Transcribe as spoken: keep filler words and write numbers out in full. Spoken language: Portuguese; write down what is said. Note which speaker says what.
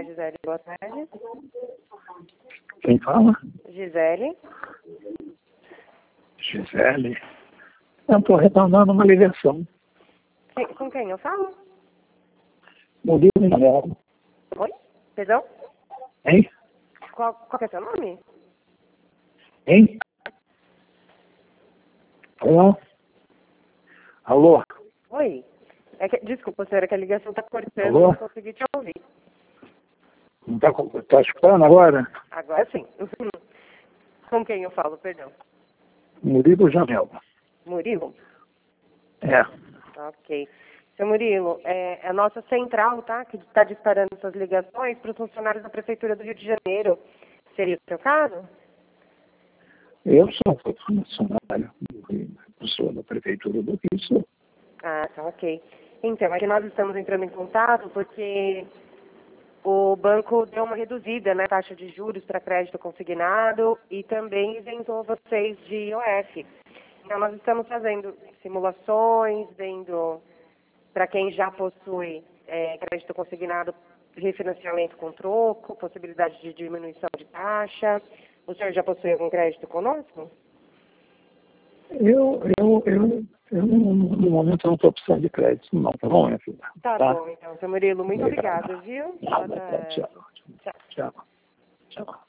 Speaker 1: A Gisele, boa tarde.
Speaker 2: Quem fala?
Speaker 1: Gisele.
Speaker 2: Gisele. Eu estou retornando uma ligação.
Speaker 1: Quem, com quem eu falo?
Speaker 2: Murilo Jamel.
Speaker 1: Oi? Perdão?
Speaker 2: Hein?
Speaker 1: Qual, qual que é seu nome?
Speaker 2: Hein? Alô? Alô?
Speaker 1: Oi. É que, desculpa, senhora, que a ligação está cortando,
Speaker 2: Alô?
Speaker 1: não consegui te ouvir.
Speaker 2: Não está tá escutando agora?
Speaker 1: Agora sim. Com quem eu falo, perdão?
Speaker 2: Murilo Jamel.
Speaker 1: Murilo?
Speaker 2: É.
Speaker 1: Ok. Seu Murilo, é a nossa central, tá? Que está disparando essas ligações para os funcionários da Prefeitura do Rio de Janeiro. Seria o seu caso?
Speaker 2: Eu sou funcionário, eu sou da Prefeitura do Rio. Sou.
Speaker 1: Ah, tá, ok. Então, aqui nós estamos entrando em contato porque o banco deu uma reduzida na taxa de juros para crédito consignado e também isentou vocês de I O F. Então, nós estamos fazendo simulações, vendo para quem já possui é, crédito consignado, refinanciamento com troco, possibilidade de diminuição de taxa. O senhor já possui algum crédito conosco?
Speaker 2: Eu, eu, eu, eu no momento não estou precisando de crédito, não, tá bom, minha filha?
Speaker 1: Tá, tá bom, então, seu Murilo. Muito
Speaker 2: Obrigado.
Speaker 1: obrigada, viu?
Speaker 2: Nada,
Speaker 1: Boa tarde.
Speaker 2: tchau.
Speaker 1: Tchau.
Speaker 2: Tchau. Tchau.